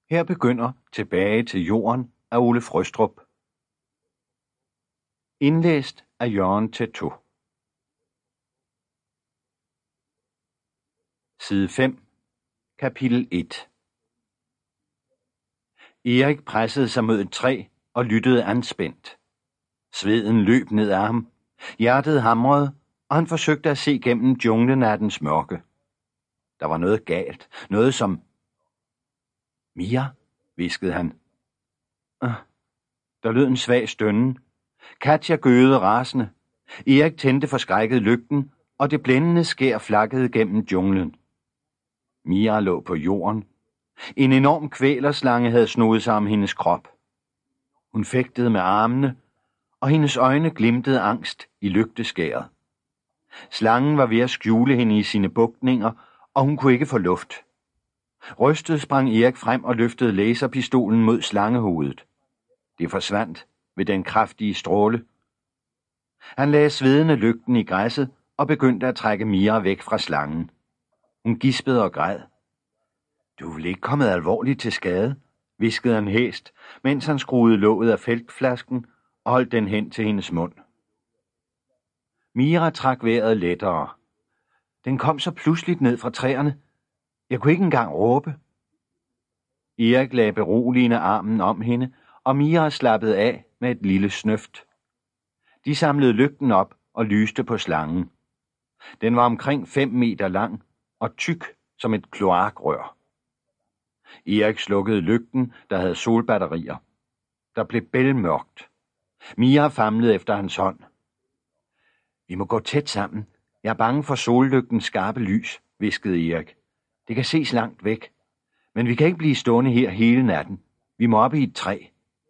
Her begynder Tilbage til jorden af Ole Frøstrup. Indlæst af Jørgen Teytaud. Side 5, kapitel 1. Erik pressede sig mod et træ og lyttede anspændt. Sveden løb ned af ham, hjertet hamrede, og han forsøgte at se gennem junglenattens mørke. Der var noget galt, noget som... Mia, hviskede han. Der lød en svag stønnen. Katja gøede rasende. Erik tændte forskrækket lygten, og det blændende skær flakkede gennem junglen. Mia lå på jorden. En enorm kvælerslange havde snoet sig om hendes krop. Hun fægtede med armene, og hendes øjne glimtede angst i lygteskæret. Slangen var ved at skjule hende i sine bugtninger, og hun kunne ikke få luft. Rystet sprang Erik frem og løftede laserpistolen mod slangehovedet. Det forsvandt ved den kraftige stråle. Han lagde svedende lygten i græsset og begyndte at trække Mia væk fra slangen. Hun gispede og græd. Du er vel ikke kommet alvorligt til skade, hviskede han hæst, mens han skruede låget af feltflasken og holdt den hen til hendes mund. Mira trak vejret lettere. Den kom så pludseligt ned fra træerne. Jeg kunne ikke engang råbe. Erik lagde beroligende armen om hende, og Mira slappede af med et lille snøft. De samlede lygten op og lyste på slangen. Den var omkring 5 meter lang og tyk som et kloakrør. Erik slukkede lygten, der havde solbatterier. Der blev bælmørkt. Mia famlede efter hans hånd. Vi må gå tæt sammen. Jeg er bange for sollygtens skarpe lys, hviskede Erik. Det kan ses langt væk. Men vi kan ikke blive stående her hele natten. Vi må op i et træ.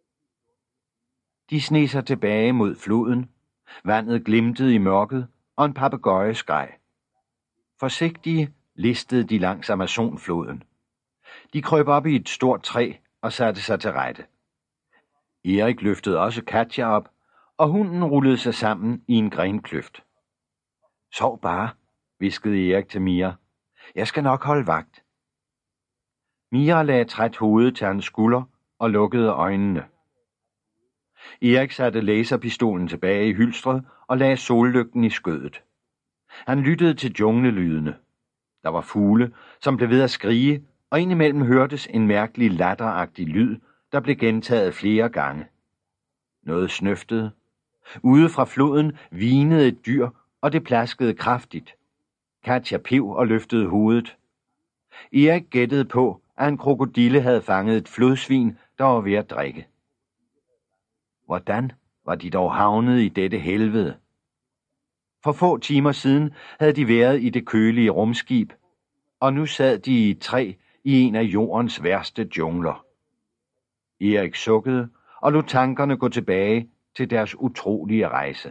De sneg sig tilbage mod floden. Vandet glimtede i mørket, og en papegøje skreg. Forsigtige listede de langs Amazonfloden. De krøb op i et stort træ og satte sig til rette. Erik løftede også Katja op, og hunden rullede sig sammen i en grenkløft. Sov bare, hviskede Erik til Mia. Jeg skal nok holde vagt. Mia lagde træt hovedet til hans skulder og lukkede øjnene. Erik satte laserpistolen tilbage i hylstret og lagde sollygten i skødet. Han lyttede til junglelydene. Der var fugle, som blev ved at skrige, og indimellem hørtes en mærkelig latteragtig lyd, der blev gentaget flere gange. Noget snøftede. Ude fra floden hvinede et dyr, og det plaskede kraftigt. Katja pev og løftede hovedet. Erik gættede på, at en krokodille havde fanget et flodsvin, der var ved at drikke. Hvordan var de dog havnet i dette helvede? For få timer siden havde de været i det kølige rumskib, og nu sad de i et træ i en af jordens værste jungler. Erik sukkede og lod tankerne gå tilbage til deres utrolige rejse.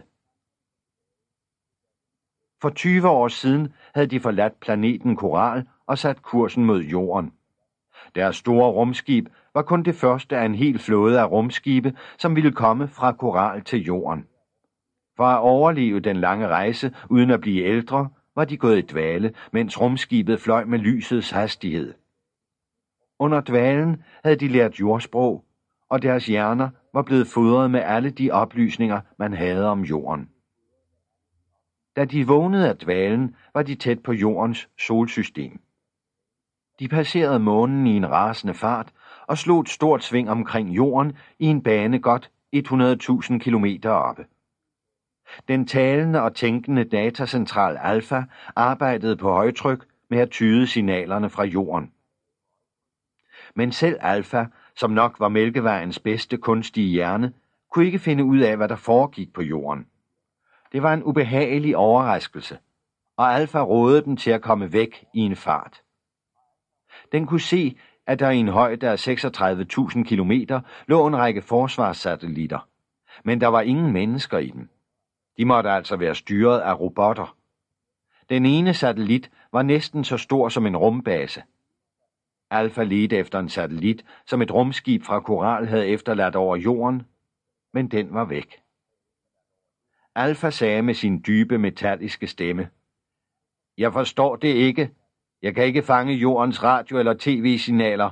For 20 år siden havde de forladt planeten Koral og sat kursen mod jorden. Deres store rumskib var kun det første af en hel flåde af rumskibe, som ville komme fra Koral til jorden. For at overleve den lange rejse uden at blive ældre, var de gået i dvale, mens rumskibet fløj med lysets hastighed. Under dvalen havde de lært jordsprog, og deres hjerner var blevet fodret med alle de oplysninger, man havde om jorden. Da de vågnede af dvalen, var de tæt på jordens solsystem. De passerede månen i en rasende fart og slog et stort sving omkring jorden i en bane godt 100.000 kilometer oppe. Den talende og tænkende datacentral Alpha arbejdede på højtryk med at tyde signalerne fra jorden. Men selv Alpha, som nok var Mælkevejens bedste kunstige hjerne, kunne ikke finde ud af, hvad der foregik på jorden. Det var en ubehagelig overraskelse, og Alpha rådede dem til at komme væk i en fart. Den kunne se, at der i en højde af 36.000 kilometer lå en række forsvarssatellitter, men der var ingen mennesker i dem. De måtte altså være styret af robotter. Den ene satellit var næsten så stor som en rumbase. Alpha ledte efter en satellit, som et rumskib fra Koral havde efterladt over jorden, men den var væk. Alpha sagde med sin dybe metalliske stemme: Jeg forstår det ikke. Jeg kan ikke fange jordens radio- eller tv-signaler.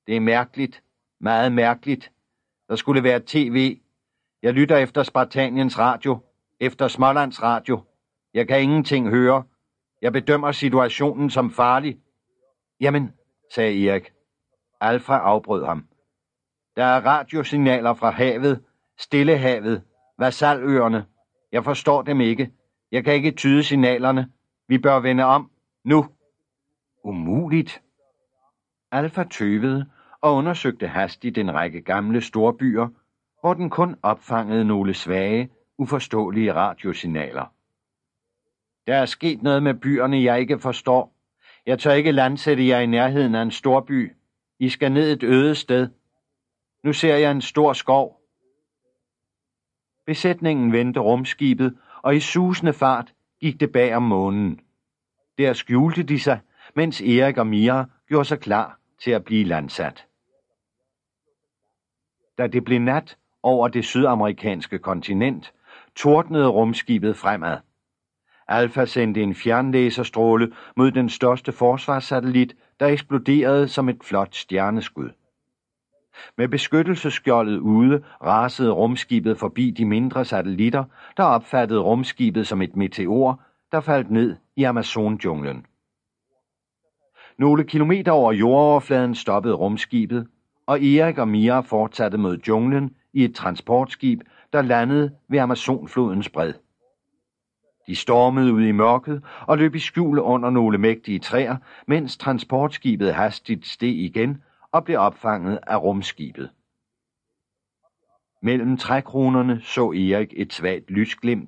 Det er mærkeligt. Meget mærkeligt. Der skulle være tv. Jeg lytter efter Spartaniens radio. Efter Smålands radio. Jeg kan ingenting høre. Jeg bedømmer situationen som farlig. Jamen, sagde Erik. Alfa afbrød ham. Der er radiosignaler fra havet, Stillehavet, Vasaløerne. Jeg forstår dem ikke. Jeg kan ikke tyde signalerne. Vi bør vende om. Nu. Umuligt. Alfa tøvede og undersøgte hastigt en række gamle storbyer, hvor den kun opfangede nogle svage, uforståelige radiosignaler. Der er sket noget med byerne, jeg ikke forstår. Jeg tør ikke landsætte jer i nærheden af en storby. I skal ned et øde sted. Nu ser jeg en stor skov. Besætningen vendte rumskibet, og i susende fart gik det bag om månen. Der skjulte de sig, mens Erik og Mira gjorde sig klar til at blive landsat. Da det blev nat over det sydamerikanske kontinent, tordnede rumskibet fremad. Alfa sendte en fjernlæserstråle mod den største forsvarssatellit, der eksploderede som et flot stjerneskud. Med beskyttelsesskjoldet ude rasede rumskibet forbi de mindre satellitter, der opfattede rumskibet som et meteor, der faldt ned i Amazonjunglen. Nogle kilometer over jordoverfladen stoppede rumskibet, og Erik og Mira fortsatte mod junglen i et transportskib, der landede ved Amazonflodens bred. De stormede ud i mørket og løb i skjul under nogle mægtige træer, mens transportskibet hastigt steg igen og blev opfanget af rumskibet. Mellem trækronerne så Erik et svagt lysglimt,